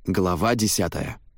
Глава 10.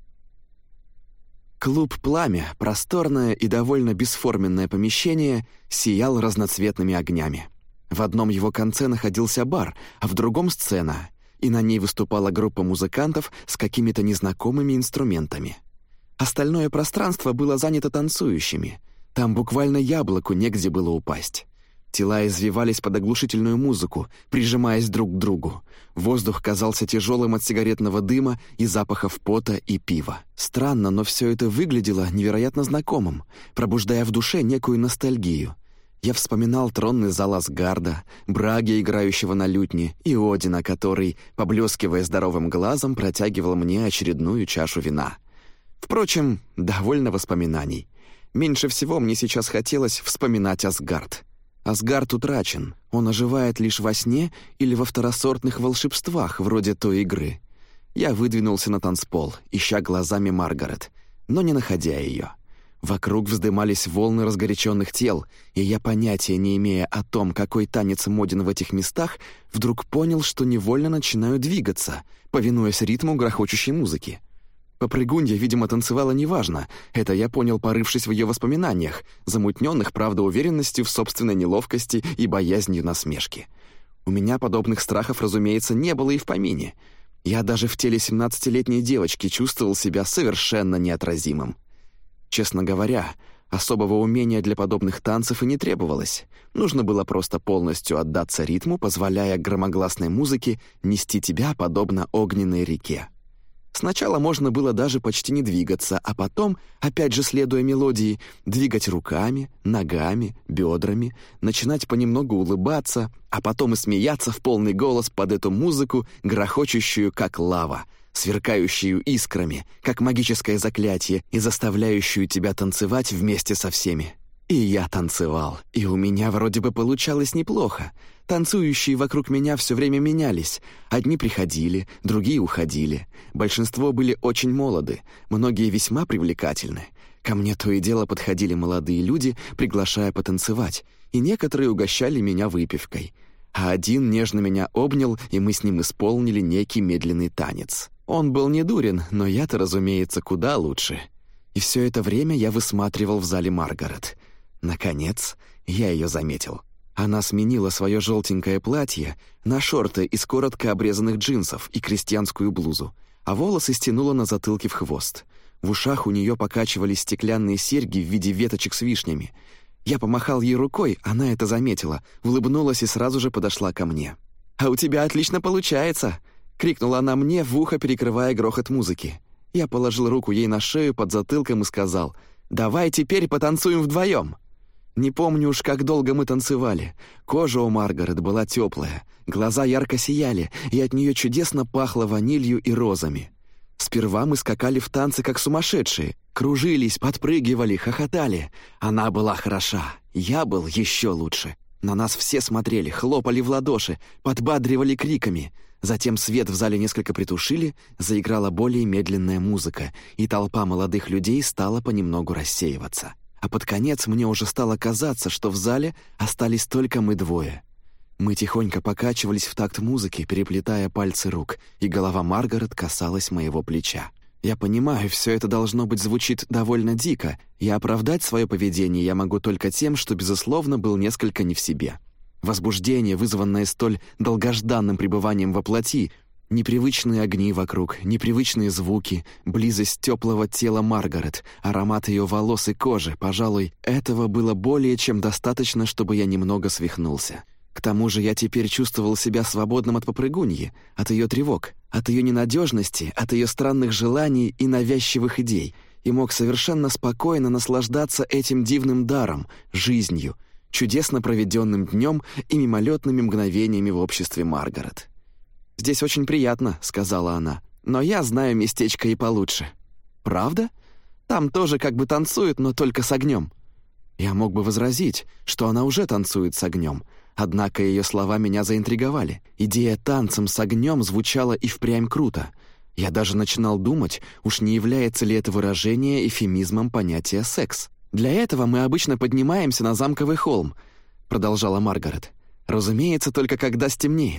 Клуб «Пламя», просторное и довольно бесформенное помещение, сиял разноцветными огнями. В одном его конце находился бар, а в другом — сцена, и на ней выступала группа музыкантов с какими-то незнакомыми инструментами. Остальное пространство было занято танцующими. Там буквально яблоку негде было упасть. Тела извивались под оглушительную музыку, прижимаясь друг к другу. Воздух казался тяжелым от сигаретного дыма и запахов пота и пива. Странно, но все это выглядело невероятно знакомым, пробуждая в душе некую ностальгию. Я вспоминал тронный зал Асгарда, Браги, играющего на лютне, и Одина, который, поблескивая здоровым глазом, протягивал мне очередную чашу вина. Впрочем, довольно воспоминаний. Меньше всего мне сейчас хотелось вспоминать Асгард. Асгард утрачен, он оживает лишь во сне или во второсортных волшебствах, вроде той игры. Я выдвинулся на танцпол, ища глазами Маргарет, но не находя ее. Вокруг вздымались волны разгоряченных тел, и я, понятия не имея о том, какой танец моден в этих местах, вдруг понял, что невольно начинаю двигаться, повинуясь ритму грохочущей музыки. Попрыгунья, видимо, танцевала неважно, это я понял, порывшись в ее воспоминаниях, замутненных, правда, уверенностью в собственной неловкости и боязнью насмешки. У меня подобных страхов, разумеется, не было и в помине. Я даже в теле 17-летней девочки чувствовал себя совершенно неотразимым. Честно говоря, особого умения для подобных танцев и не требовалось. Нужно было просто полностью отдаться ритму, позволяя громогласной музыке нести тебя подобно огненной реке. Сначала можно было даже почти не двигаться, а потом, опять же следуя мелодии, двигать руками, ногами, бедрами, начинать понемногу улыбаться, а потом и смеяться в полный голос под эту музыку, грохочущую как лава, сверкающую искрами, как магическое заклятие, и заставляющую тебя танцевать вместе со всеми. И я танцевал, и у меня вроде бы получалось неплохо. Танцующие вокруг меня все время менялись. Одни приходили, другие уходили. Большинство были очень молоды, многие весьма привлекательны. Ко мне то и дело подходили молодые люди, приглашая потанцевать, и некоторые угощали меня выпивкой. А один нежно меня обнял, и мы с ним исполнили некий медленный танец. Он был недурен, но я-то, разумеется, куда лучше. И все это время я высматривал в зале Маргарет. Наконец, я ее заметил. Она сменила свое желтенькое платье на шорты из коротко обрезанных джинсов и крестьянскую блузу, а волосы стянула на затылке в хвост. В ушах у нее покачивались стеклянные серьги в виде веточек с вишнями. Я помахал ей рукой, она это заметила, улыбнулась и сразу же подошла ко мне. «А у тебя отлично получается!» — крикнула она мне в ухо, перекрывая грохот музыки. Я положил руку ей на шею под затылком и сказал: «Давай теперь потанцуем вдвоем!» Не помню уж, как долго мы танцевали. Кожа у Маргарет была теплая, глаза ярко сияли, и от нее чудесно пахло ванилью и розами. Сперва мы скакали в танцы, как сумасшедшие, кружились, подпрыгивали, хохотали. Она была хороша, я был еще лучше. На нас все смотрели, хлопали в ладоши, подбадривали криками. Затем свет в зале несколько притушили, заиграла более медленная музыка, и толпа молодых людей стала понемногу рассеиваться. А под конец мне уже стало казаться, что в зале остались только мы двое. Мы тихонько покачивались в такт музыки, переплетая пальцы рук, и голова Маргарет касалась моего плеча. Я понимаю, все это, должно быть, звучит довольно дико, и оправдать свое поведение я могу только тем, что, безусловно, был несколько не в себе. Возбуждение, вызванное столь долгожданным пребыванием во плоти, непривычные огни вокруг, непривычные звуки, близость теплого тела Маргарет, аромат ее волос и кожи, пожалуй, этого было более чем достаточно, чтобы я немного свихнулся. К тому же я теперь чувствовал себя свободным от попрыгуньи, от ее тревог, от ее ненадежности, от ее странных желаний и навязчивых идей, и мог совершенно спокойно наслаждаться этим дивным даром, жизнью, чудесно проведенным днем и мимолетными мгновениями в обществе Маргарет. «Здесь очень приятно», — сказала она, — «но я знаю местечко и получше». «Правда? Там тоже как бы танцуют, но только с огнем». Я мог бы возразить, что она уже танцует с огнем, однако ее слова меня заинтриговали. Идея танцем с огнем звучала и впрямь круто. Я даже начинал думать, уж не является ли это выражение эвфемизмом понятия «секс». «Для этого мы обычно поднимаемся на замковый холм», — продолжала Маргарет. «Разумеется, только когда стемнеет.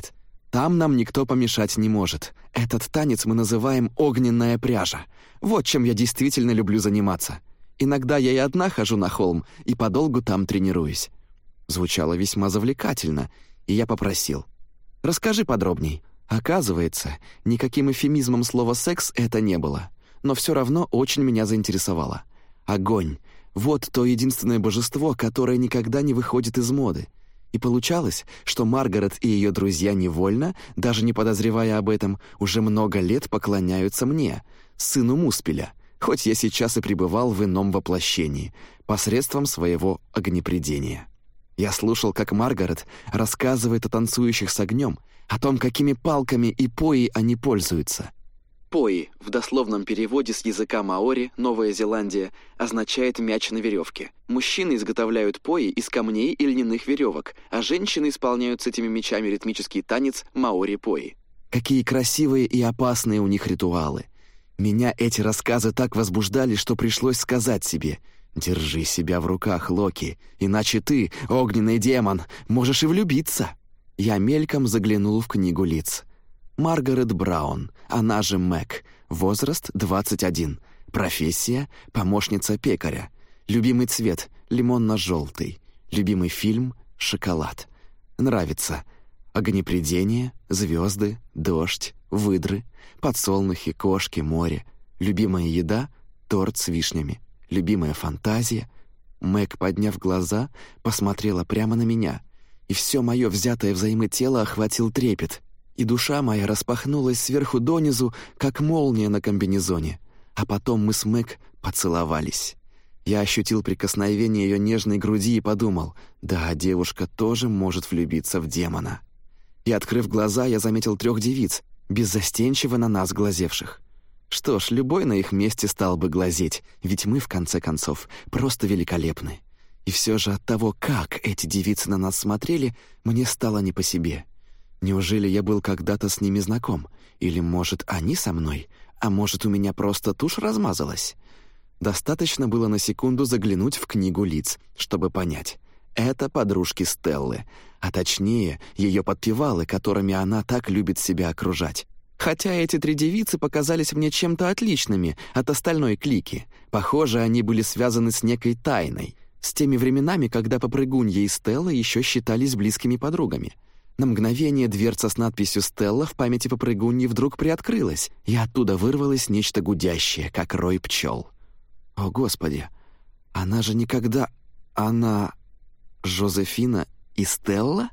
Там нам никто помешать не может. Этот танец мы называем «огненная пряжа». Вот чем я действительно люблю заниматься. Иногда я и одна хожу на холм и подолгу там тренируюсь». Звучало весьма завлекательно, и я попросил: «Расскажи подробней». Оказывается, никаким эвфемизмом слова «секс» это не было, но все равно очень меня заинтересовало. Огонь — вот то единственное божество, которое никогда не выходит из моды. И получалось, что Маргарет и ее друзья невольно, даже не подозревая об этом, уже много лет поклоняются мне, сыну Муспеля, хоть я сейчас и пребывал в ином воплощении, посредством своего огнепридения. Я слушал, как Маргарет рассказывает о танцующих с огнем, о том, какими палками и пои они пользуются. Пои, в дословном переводе с языка маори, Новая Зеландия, означает мяч на веревке. Мужчины изготовляют пои из камней и льняных веревок, а женщины исполняют с этими мячами ритмический танец маори-пои. Какие красивые и опасные у них ритуалы. Меня эти рассказы так возбуждали, что пришлось сказать себе: «Держи себя в руках, Локи, иначе ты, огненный демон, можешь и влюбиться». Я мельком заглянул в книгу лиц. Маргарет Браун, она же Мэг, возраст 21, профессия — помощница пекаря, любимый цвет — лимонно-желтый, любимый фильм — шоколад. Нравится огнепридение, звезды, дождь, выдры, подсолнухи, кошки, море. Любимая еда — торт с вишнями. Любимая фантазия. Мэг, подняв глаза, посмотрела прямо на меня, и все мое взятое взаймы тело охватил трепет, и душа моя распахнулась сверху донизу, как молния на комбинезоне. А потом мы с Мэг поцеловались. Я ощутил прикосновение ее нежной груди и подумал: да, девушка тоже может влюбиться в демона. И, открыв глаза, я заметил 3 девиц, беззастенчиво на нас глазевших. Что ж, любой на их месте стал бы глазеть, ведь мы, в конце концов, просто великолепны. И все же от того, как эти девицы на нас смотрели, мне стало не по себе. Неужели я был когда-то с ними знаком? Или, может, они со мной? А может, у меня просто тушь размазалась? Достаточно было на секунду заглянуть в книгу лиц, чтобы понять. Это подружки Стеллы, а точнее, ее подпевалы, которыми она так любит себя окружать. Хотя эти 3 девицы показались мне чем-то отличными от остальной клики. Похоже, они были связаны с некой тайной, с теми временами, когда Попрыгунья и Стелла еще считались близкими подругами. На мгновение дверца с надписью «Стелла» в памяти Попрыгуньи вдруг приоткрылась, и оттуда вырвалось нечто гудящее, как рой пчел. О, Господи! Она же никогда... Она... Жозефина и Стелла?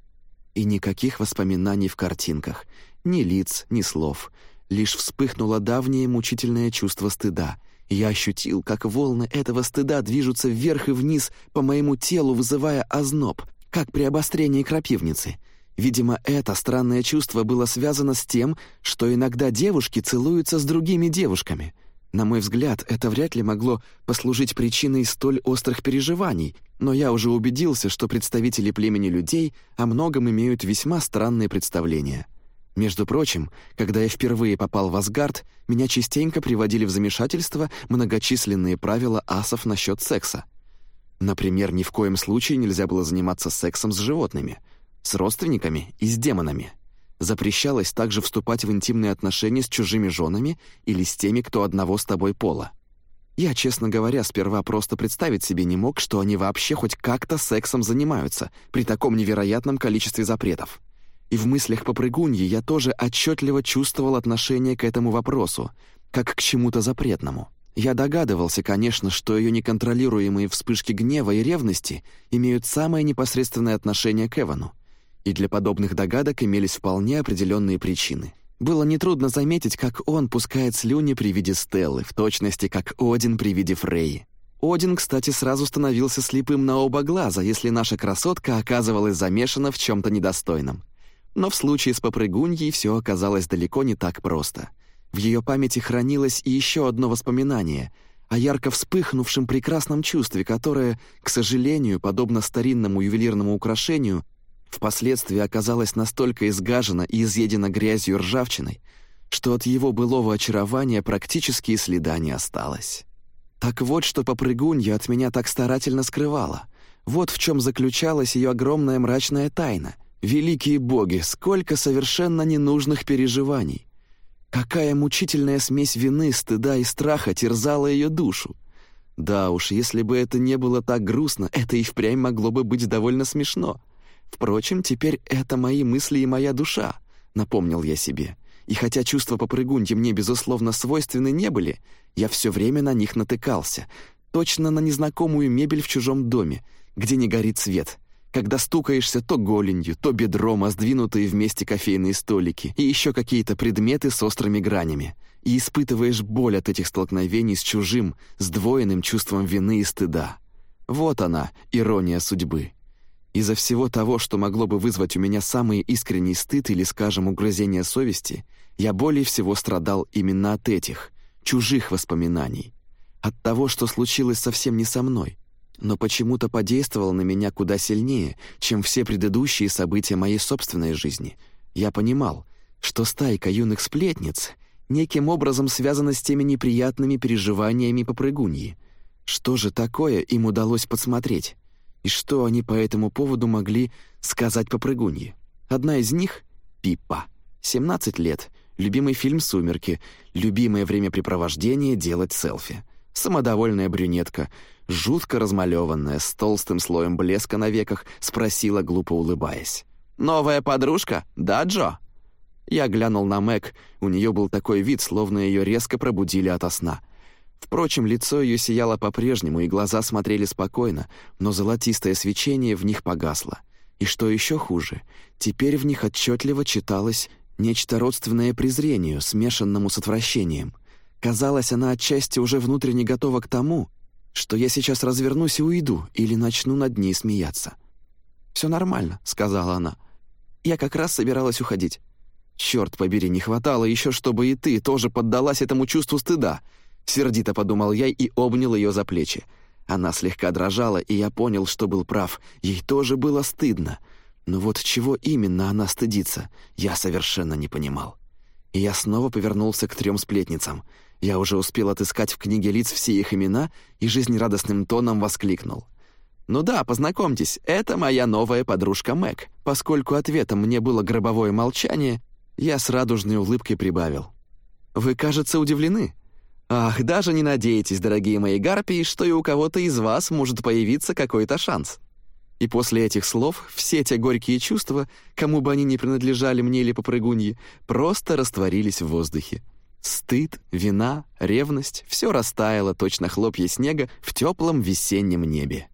И никаких воспоминаний в картинках, ни лиц, ни слов. Лишь вспыхнуло давнее мучительное чувство стыда. Я ощутил, как волны этого стыда движутся вверх и вниз по моему телу, вызывая озноб, как при обострении крапивницы. Видимо, это странное чувство было связано с тем, что иногда девушки целуются с другими девушками. На мой взгляд, это вряд ли могло послужить причиной столь острых переживаний, но я уже убедился, что представители племени людей о многом имеют весьма странные представления. Между прочим, когда я впервые попал в Асгард, меня частенько приводили в замешательство многочисленные правила асов насчет секса. Например, ни в коем случае нельзя было заниматься сексом с животными, с родственниками и с демонами. Запрещалось также вступать в интимные отношения с чужими женами или с теми, кто одного с тобой пола. Я, честно говоря, сперва просто представить себе не мог, что они вообще хоть как-то сексом занимаются при таком невероятном количестве запретов. И в мыслях Попрыгуньи я тоже отчетливо чувствовал отношение к этому вопросу, как к чему-то запретному. Я догадывался, конечно, что ее неконтролируемые вспышки гнева и ревности имеют самое непосредственное отношение к Эвану. И для подобных догадок имелись вполне определенные причины. Было нетрудно заметить, как он пускает слюни при виде Стеллы, в точности как Один при виде Фрейи. Один, кстати, сразу становился слепым на оба глаза, если наша красотка оказывалась замешана в чем-то недостойном. Но в случае с Попрыгуньей все оказалось далеко не так просто. В ее памяти хранилось и еще одно воспоминание о ярко вспыхнувшем прекрасном чувстве, которое, к сожалению, подобно старинному ювелирному украшению, впоследствии оказалось настолько изгажено и изъедено грязью и ржавчиной, что от его былого очарования практически и следа не осталось. Так вот, что Попрыгунья от меня так старательно скрывала. Вот в чем заключалась ее огромная мрачная тайна. Великие боги, сколько совершенно ненужных переживаний! Какая мучительная смесь вины, стыда и страха терзала ее душу! Да уж, если бы это не было так грустно, это и впрямь могло бы быть довольно смешно. Впрочем, теперь это мои мысли и моя душа, напомнил я себе. И хотя чувства попрыгуньи мне, безусловно, свойственны не были, я все время на них натыкался, точно на незнакомую мебель в чужом доме, где не горит свет, когда стукаешься то голенью, то бедром о сдвинутые вместе кофейные столики и еще какие-то предметы с острыми гранями, и испытываешь боль от этих столкновений с чужим, сдвоенным чувством вины и стыда. Вот она, ирония судьбы. Из-за всего того, что могло бы вызвать у меня самый искренний стыд или, скажем, угрызение совести, я более всего страдал именно от этих, чужих воспоминаний. От того, что случилось совсем не со мной, но почему-то подействовало на меня куда сильнее, чем все предыдущие события моей собственной жизни. Я понимал, что стайка юных сплетниц неким образом связана с теми неприятными переживаниями попрыгуньи. Что же такое им удалось подсмотреть? И что они по этому поводу могли сказать попрыгунье? Одна из них — Пиппа. 17 лет, любимый фильм «Сумерки», любимое времяпрепровождение — делать селфи. Самодовольная брюнетка, жутко размалеванная, с толстым слоем блеска на веках, спросила, глупо улыбаясь. «Новая подружка? Да, Джо?» Я глянул на Мэг, у нее был такой вид, словно ее резко пробудили ото сна. Впрочем, лицо ее сияло по-прежнему, и глаза смотрели спокойно, но золотистое свечение в них погасло. И что еще хуже, теперь в них отчетливо читалось нечто родственное презрению, смешанному с отвращением. Казалось, она отчасти уже внутренне готова к тому, что я сейчас развернусь и уйду, или начну над ней смеяться. «Все нормально», — сказала она. «Я как раз собиралась уходить». «Черт побери, не хватало еще, чтобы и ты тоже поддалась этому чувству стыда», — сердито подумал я и обнял ее за плечи. Она слегка дрожала, и я понял, что был прав. Ей тоже было стыдно. Но вот чего именно она стыдится, я совершенно не понимал. И я снова повернулся к 3 сплетницам. Я уже успел отыскать в книге лиц все их имена и жизнерадостным тоном воскликнул. «Ну да, познакомьтесь, это моя новая подружка Мэг». Поскольку ответом мне было гробовое молчание, я с радужной улыбкой прибавил. «Вы, кажется, удивлены? Ах, даже не надейтесь, дорогие мои гарпии, что и у кого-то из вас может появиться какой-то шанс». И после этих слов все те горькие чувства, кому бы они ни принадлежали мне или попрыгуньи, просто растворились в воздухе. Стыд, вина, ревность — все растаяло, точно хлопья снега в теплом весеннем небе.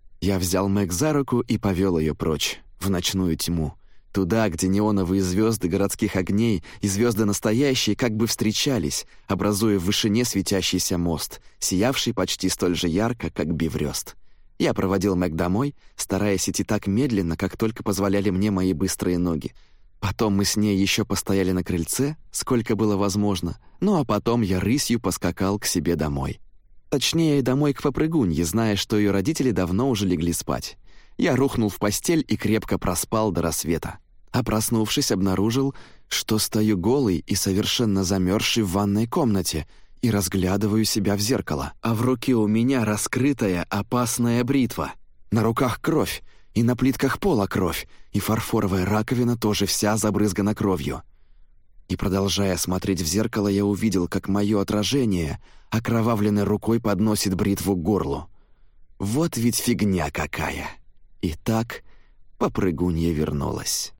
Я взял Мэг за руку и повел ее прочь, в ночную тьму. Туда, где неоновые звезды городских огней и звезды настоящие как бы встречались, образуя в вышине светящийся мост, сиявший почти столь же ярко, как биврёст. Я проводил Мэг домой, стараясь идти так медленно, как только позволяли мне мои быстрые ноги. Потом мы с ней еще постояли на крыльце, сколько было возможно, ну а потом я рысью поскакал к себе домой. Точнее, домой к попрыгунье, зная, что ее родители давно уже легли спать. Я рухнул в постель и крепко проспал до рассвета. А проснувшись, обнаружил, что стою голый и совершенно замерзший в ванной комнате и разглядываю себя в зеркало. А в руке у меня раскрытая опасная бритва. На руках кровь, и на плитках пола кровь, и фарфоровая раковина тоже вся забрызгана кровью. И, продолжая смотреть в зеркало, я увидел, как мое отражение окровавленной рукой подносит бритву к горлу. Вот ведь фигня какая! И так попрыгунья вернулась.